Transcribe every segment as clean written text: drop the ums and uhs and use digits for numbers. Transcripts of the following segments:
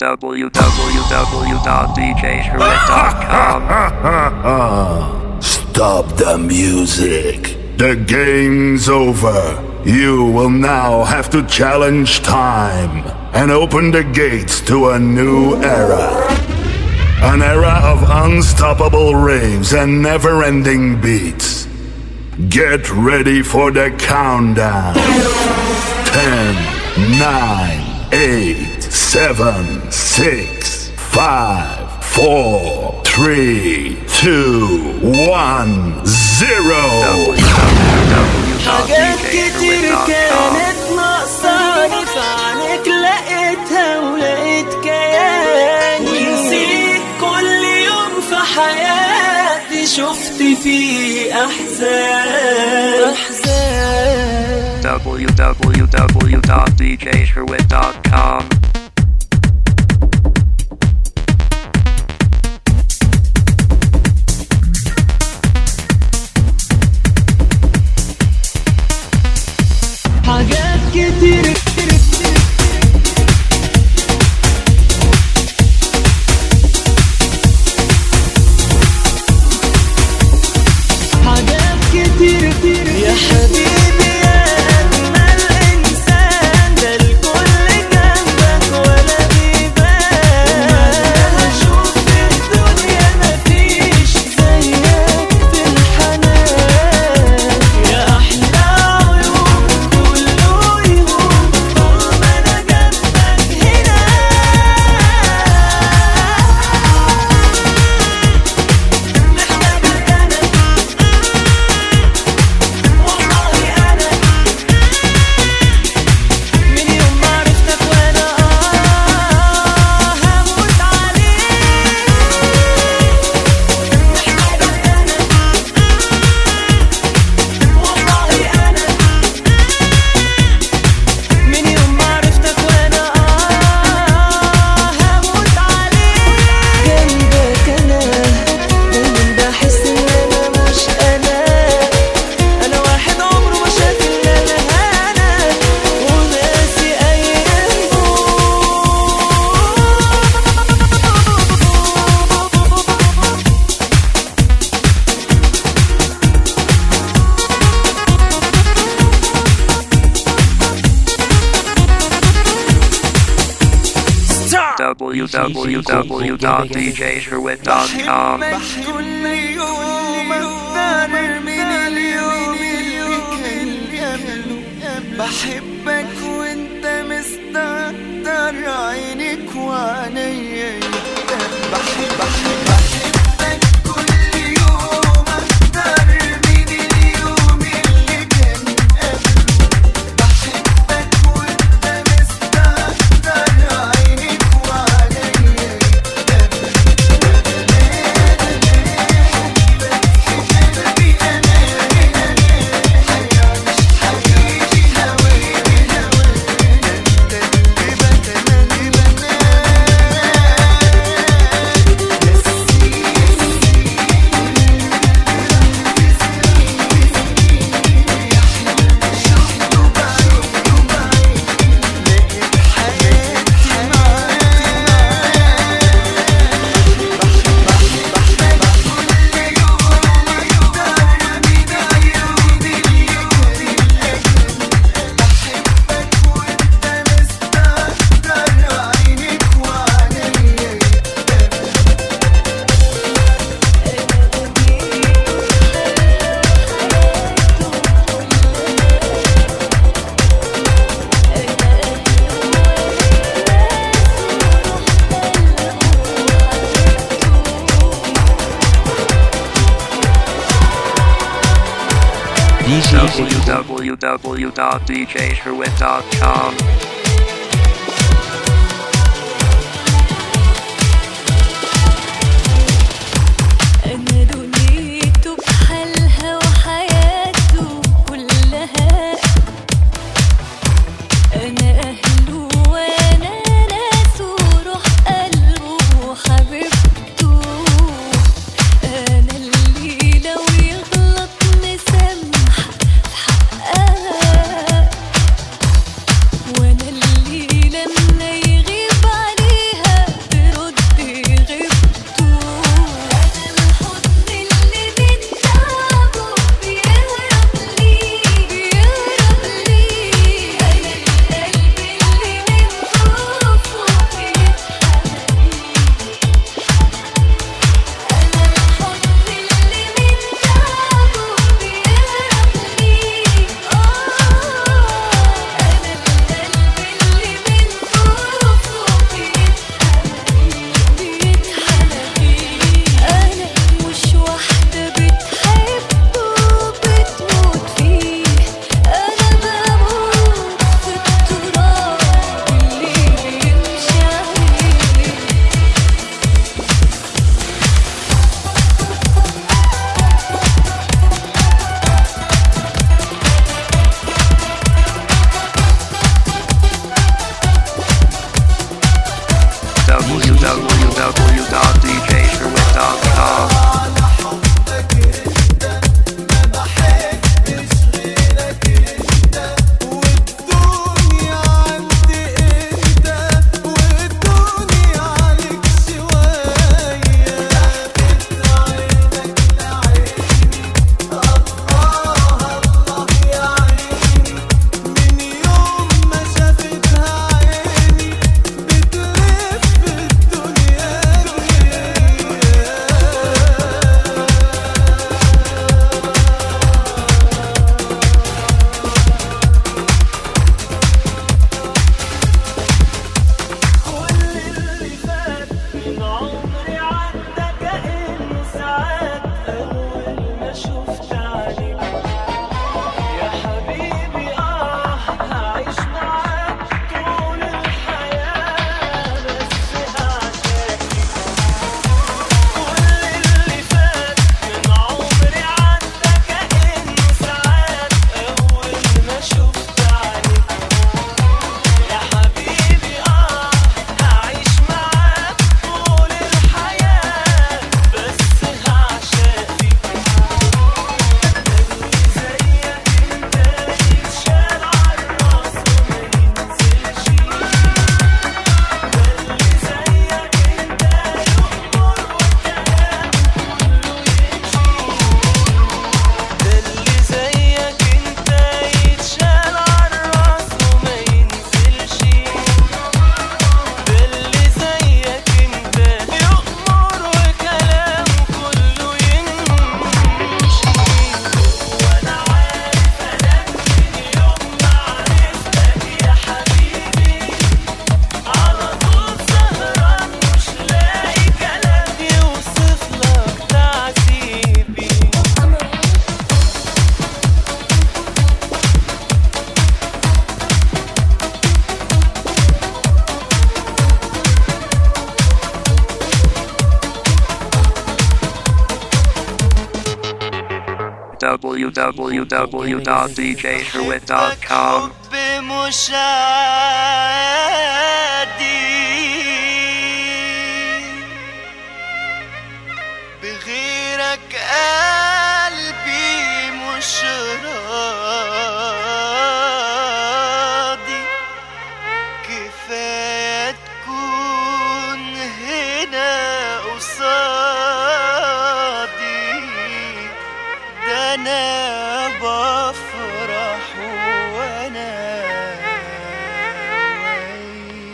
www.djsherwin.com. Stop the music. The game's over. You will now have to challenge time and open the gates to a new era. An era of unstoppable raves and never-ending beats. Get ready for the countdown. 10, 9, 8, 7, 6, 5, 4, 3, 2, 1, 0. حاجات كتير كانت ناقصاني في عنك لقيتها ولقيت كياني ونسيت كل يوم في حياتي شفت فيه أحزان www.djsherwin.com. حاجات كتير حاجات كتير يا حبيبي يا أجمل إنسان ده الكل جنبك ولا بيبان أشوف في الدنيا مفيش زيك في الحنان يا أحلى عيون كله يهون طول ما أنا جنبك هنا محتاجك أنا والله أنا من يوم ما عرفتك وأنا هموت عليك محتاجك أنا والله أنا من يوم ما عرفتك وأنا هموت عليك جنبك أنا دايما بحس إن أنا مش أنا واحد عمره ما شاف إلا الهنا وناسي أيامه www.djsherwin.com. كل يوم أكتر من اليوم اللي كان قبله بحبك وانت مستكتر عينك وعينيا بحبك كل يوم أكتر من اليوم اللي كان قبله بحبك وانت مستكتر عينك وعينيا www.djsherwin.com. أنا دنيته بحالها وحياته كلها أنا أهله وأنا ناسه روح قلبه وحبيبته أنا اللي لو يغلط مسامحة في حقها وأنا www.djsherwin.com. www.djsherwin.com. حب مش عادي بغيرك قلبي مش راضي كفاية تكون هنا قصادي ده أنا بفرح وأنا وياك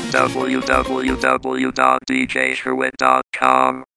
www.djsherwin.com.